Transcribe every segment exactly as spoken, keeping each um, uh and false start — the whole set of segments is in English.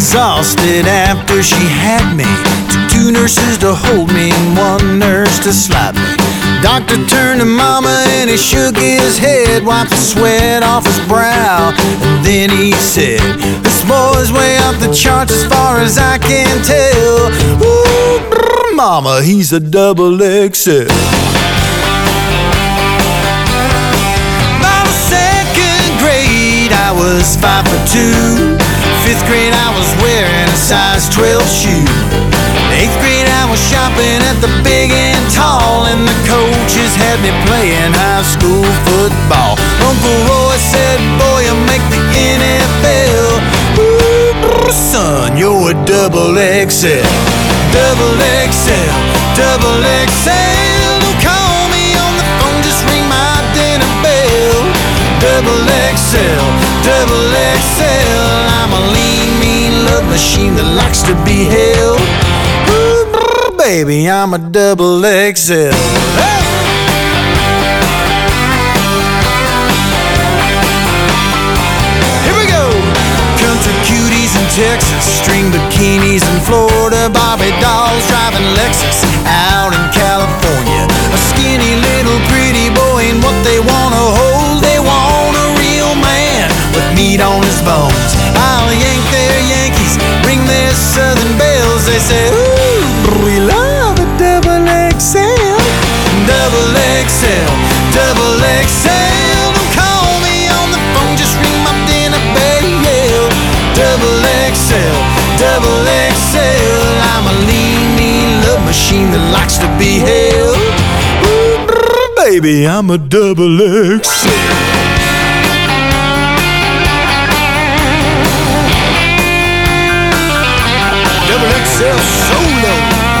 exhausted after she had me. Took two nurses to hold me and one nurse to slap me. Doctor turned to mama and he shook his head, wiped the sweat off his brow, and then he said, "This boy's way off the charts as far as I can tell. Ooh, brr, mama, he's a double X L." By the second grade, I was five foot two. Fifth grade, I was wearing a size twelve shoe. Eighth grade, I was shopping at the Big and Tall, and the coaches had me playing high school football. Uncle Roy said, "Boy, you make the N F L. Ooh, son, you're a double X L. Double X L, double X L. Don't call me on the phone, just ring my dinner bell. Double X L, double X L. I'm a lean, mean love machine that likes to be held. Baby, I'm a double X L. Hey! Here we go. Country cuties in Texas, string bikinis in Florida, Barbie dolls driving Lexus out in California. A skinny little pretty boy, and what they wanna hold, they want a real man with meat on his bones. I'll yank their Yankees, ring their Southern bells. They say, ooh, we love a double X L. Double X L, double X L. Don't call me on the phone, just ring my dinner bell. Double X L, double X L. I'm a lean, mean love machine that likes to be held. Ooh, brr, baby, I'm a double X L. Double X L solo.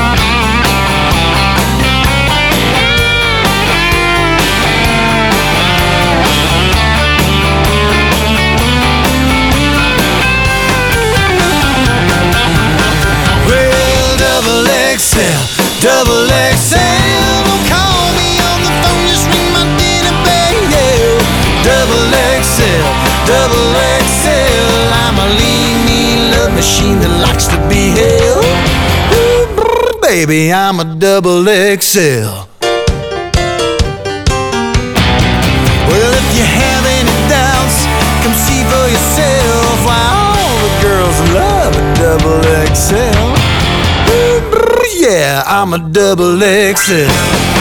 Well, double X L, double X L. Don't call me on the phone, just ring my dinner bell. Double X L, double X L. I'm a lean, mean love machine that likes to be held. Ooh, brr, baby, I'm a double X L. Well, if you have any doubts, come see for yourself why all the girls love a double X L. Ooh, brr, yeah, I'm a double X L.